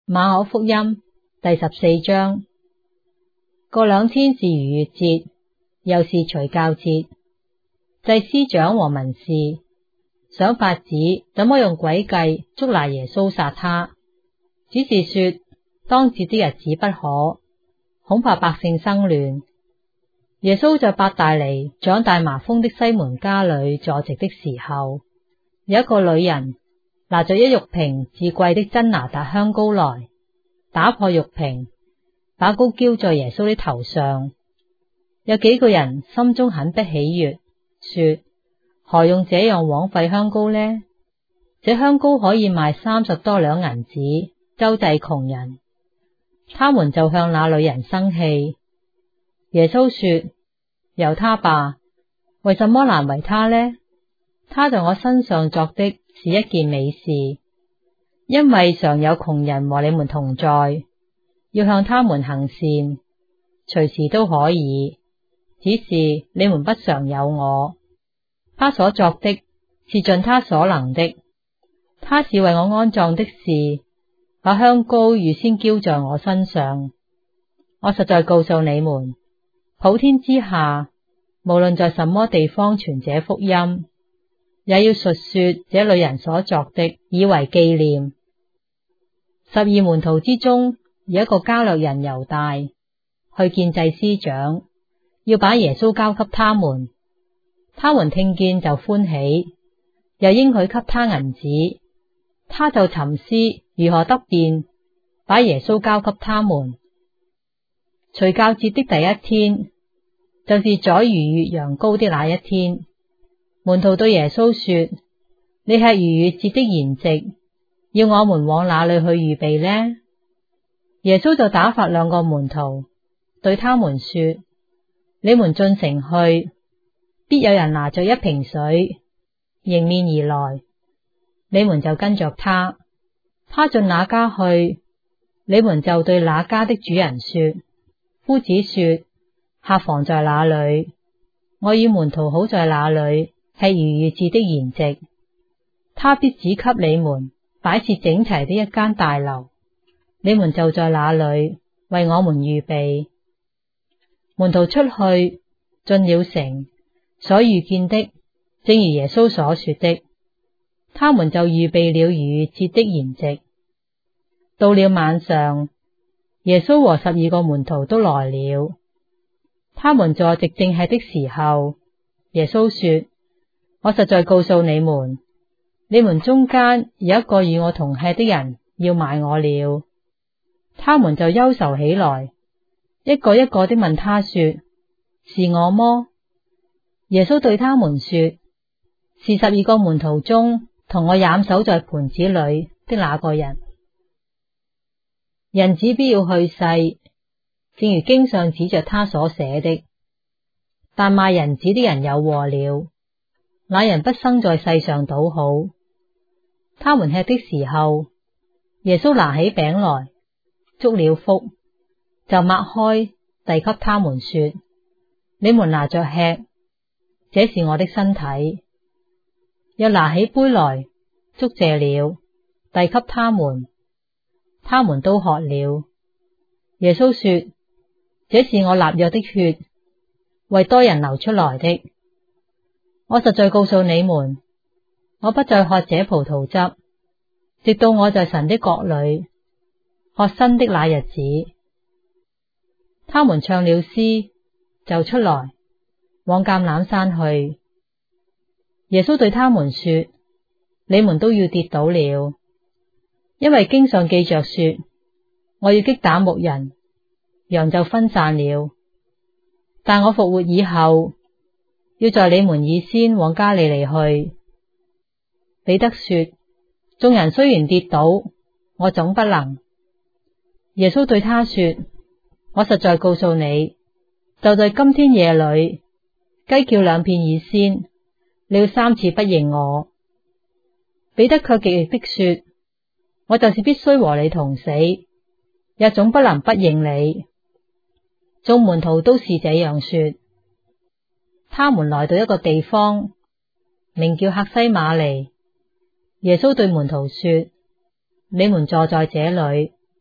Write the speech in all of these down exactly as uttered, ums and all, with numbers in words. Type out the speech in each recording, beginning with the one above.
馬可福音第十四章。過兩天是逾越節，又是除酵節。祭司長和文士想法子怎麼用詭計捉拿耶穌殺他，只是說當節的日子不可，恐怕百姓生亂。耶穌在伯大尼長大麻風的西門家裏坐席的時候，有一個女人拿着一玉瓶至貴的真哪噠香膏來，打破玉瓶，把膏澆在耶穌的頭上。有幾個人心中很不喜悅，說：何用這樣枉費香膏呢？這香膏可以賣三十多兩銀子，周濟窮人。他們就向那女人生氣。耶穌說：由他吧，為什麼難為他呢？他在我身上作的是一件美事，因為常有窮人和你們同在，要向他們行善，隨時都可以，只是你們不常有我。他所作的是盡他所能的，他是為我安葬的事，把香膏預先澆在我身上。我實在告訴你們，普天之下，無論在什麼地方傳這福音，也要述說這女人所作的，以為紀念。十二門徒之中有一個加略人猶大，去見祭司長，要把耶穌交給他們。他們聽見就歡喜，又應許給他銀子。他就沉思如何得便，把耶穌交給他們。除酵節的第一天，就是宰逾越羊羔的那一天，門徒對耶穌說：你吃逾越節的筵席，要我們往哪裏去預備呢？耶穌就打發兩個門徒，對他們說：你們進城去，必有人拿着一瓶水迎面而來，你們就跟着他。他進哪家去，你們就對那家的主人說：夫子說，客房在哪裏？我與門徒好在那裏吃逾越節的筵席。他必指給你們擺設整齊的一間大樓，你們就在那裏為我們預備。門徒出去進了城，所遇見的正如耶穌所說的，他們就預備了逾越節的筵席。到了晚上，耶穌和十二個門徒都來了。他們坐席正吃的時候，耶穌說：我實在告訴你們，你們中間有一個與我同吃的人要賣我了。他們就憂愁起來，一個一個的問他說：是我麼？耶穌對他們說：是十二個門徒中同我蘸手在盤子裏的那個人。人子必要去世，正如經上指着他所寫的。但賣人子的人有禍了，那人不生在世上倒好。他們吃的時候，耶穌拿起餅來，祝了福，就擘開，遞給他們說：你們拿着吃，這是我的身體。又拿起杯來，祝謝了，遞給他們，他們都喝了。耶穌說：這是我立約的血，為多人流出來的。我實在告訴你們，我不再喝這葡萄汁，直到我在神的國裏喝新的那日子。他們唱了詩，就出來往橄欖山去。耶穌對他們說：你們都要跌倒了，因為經上記着說，我要擊打牧人，羊就分散了。但我復活以後，要在你們以先往加利利去。彼得說：眾人雖然跌倒，我總不能。耶穌對他說：我實在告訴你，就在今天夜裏，雞叫兩遍以先，你要三次不認我。彼得卻極力的說：我就是必須和你同死，也總不能不認你。眾門徒都是這樣說。他們來到一個地方，名叫客西馬尼。耶穌對門徒說：你們坐在這裏，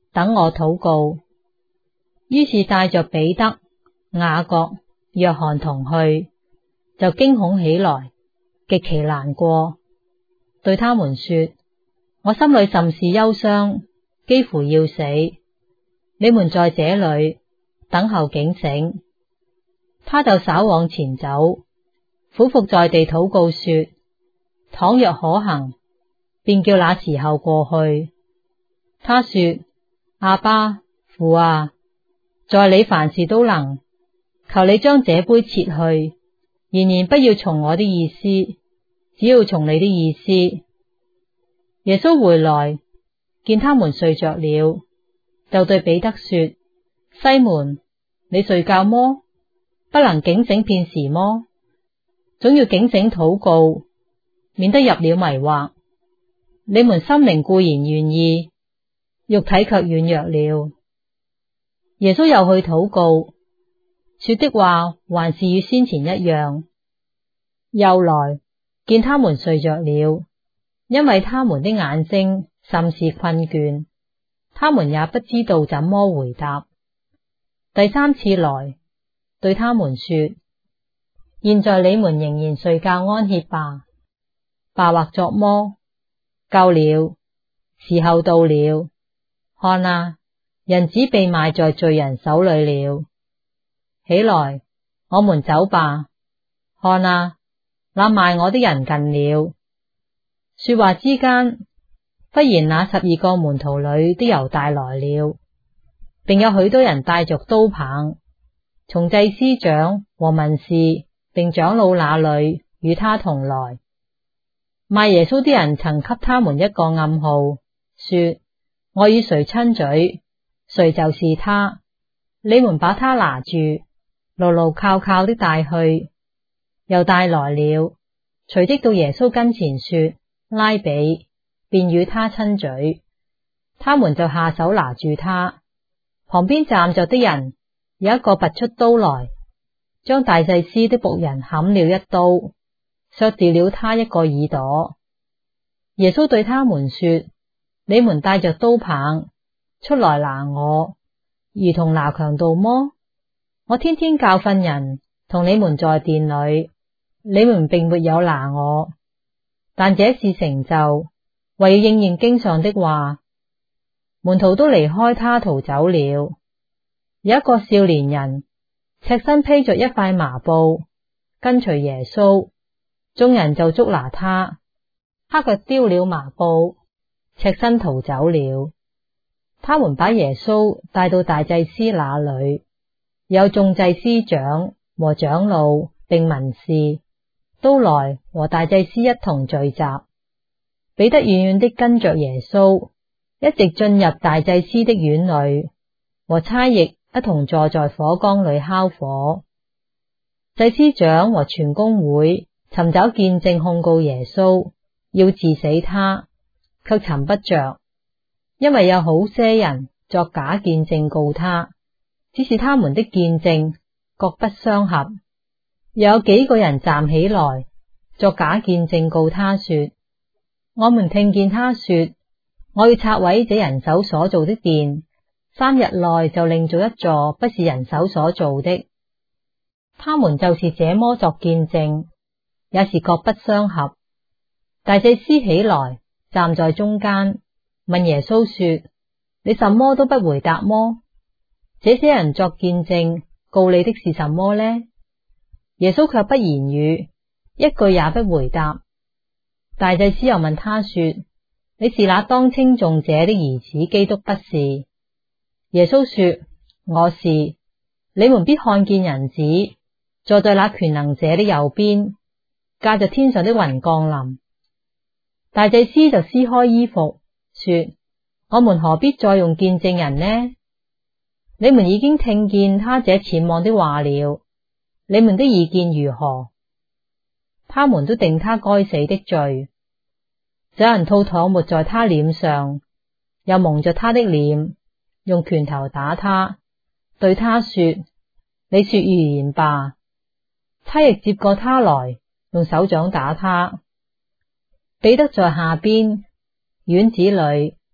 等我禱告。於是帶着彼得、雅各、約翰同去，就驚恐起來，極其難過，對他們說：我心裏甚是憂傷，幾乎要死。你們在這裏等候警醒。他就稍往前走，俯伏在地禱告說：倘若可行，便叫那時候過去。他說：阿爸，父啊，在你凡事都能，求你將這杯撤去，然而不要從我的意思，只要從你的意思。耶穌回來，見他們睡着了，就對彼得說：西門，你睡覺麼？不能警醒片時麼？總要警醒禱告，免得入了迷惑。你們心靈固然願意，肉體卻軟弱了。耶穌又去禱告，說的話還是與先前一樣。又來，見他們睡着了，因為他們的眼睛甚是困倦，他們也不知道怎麼回答。第三次來，對他們說：現在你們仍然睡覺安歇吧，爸或作麼？夠了，時候到了。看啊，人子被賣在罪人手裏了。起來，我們走吧。看啊，那賣我的人近了。說話之間，忽然那十二個門徒裏的猶大來了，並有許多人帶着刀棒，從祭司長和文士並長老那裏與他同來。賣耶穌的人曾給他們一個暗號，說：我與誰親嘴，誰就是他。你們把他拿住，牢牢靠靠的帶去。猶大來了，隨即到耶穌跟前說：拉比，便與他親嘴。他們就下手拿住他。旁邊站着的人有一個拔出刀來，將大祭司的僕人砍了一刀，削掉了他一個耳朵。耶穌對他們說：你們帶着刀棒出來拿我，如同拿強盜麼？我天天教訓人，同你們在殿裏，你們並沒有拿我。但這事成就，為要應驗經上的話。門徒都離開他逃走了。有一個少年人，赤身披着一塊麻布，跟隨耶穌，眾人就捉拿他，他卻丟了麻布，赤身逃走了。他們把耶穌帶到大祭司那裏，有眾祭司長和長老並文士都來和大祭司一同聚集。彼得遠遠的跟着耶穌，一直進入大祭司的院裏，和差役一同坐在火缸裏烤火。祭司長和全公會尋找見證控告耶穌，要治死他，卻尋不着，因為有好些人作假見證告他，只是他們的見證各不相合。又有幾個人站起來作假見證告他說：我們聽見他說，我要拆毀這人手所造的殿，三日內就另造一座不是人手所造的。他們就是這麼作見證，也是各不相合。大祭司起來站在中間，問耶穌說：你什麼都不回答麼？這些人作見證告你的是什麼呢？耶穌卻不言語，一句也不回答。大祭司又問他說：你是那當稱頌者的兒子基督不是？耶穌說：我是。你們必看見人子坐在那權能者的右邊，駕着天上的雲降臨。大祭司就撕開衣服，說：我們何必再用見證人呢？你們已經聽見他這僭妄的話了，你們的意見如何？他們都定他該死的罪。有人吐唾沫在他臉上，又蒙着他的臉，用拳頭打他，對他說：你說預言吧。他亦接過他來，用手掌打他。彼得在下邊院子裏，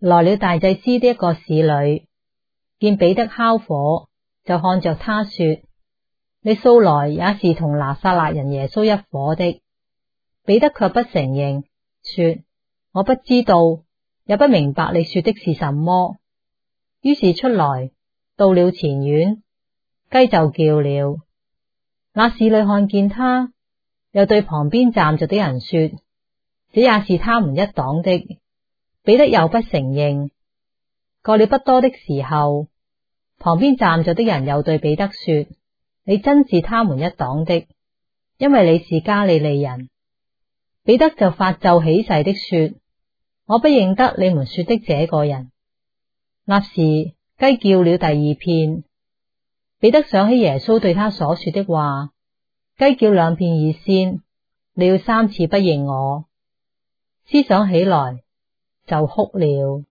來了大祭司的一個使女，見彼得烤火，就看着他說：你素來也是同拿撒勒人耶穌一夥的。彼得卻不承認，說：我不知道，也不明白你說的是什麼。於是出來，到了前院，雞就叫了。那使女看見他，又對旁邊站着的人說：這也是他們一黨的。彼得又不承認。過了不多的時候，旁邊站着的人又對彼得說：你真是他們一黨的，因為你是加利利人。彼得就發咒起誓的說：我不認得你們說的這個人。立時雞叫了第二遍。彼得想起耶穌對他所說的話：雞叫兩遍以先，你要三次不認我。思想起來，就哭了。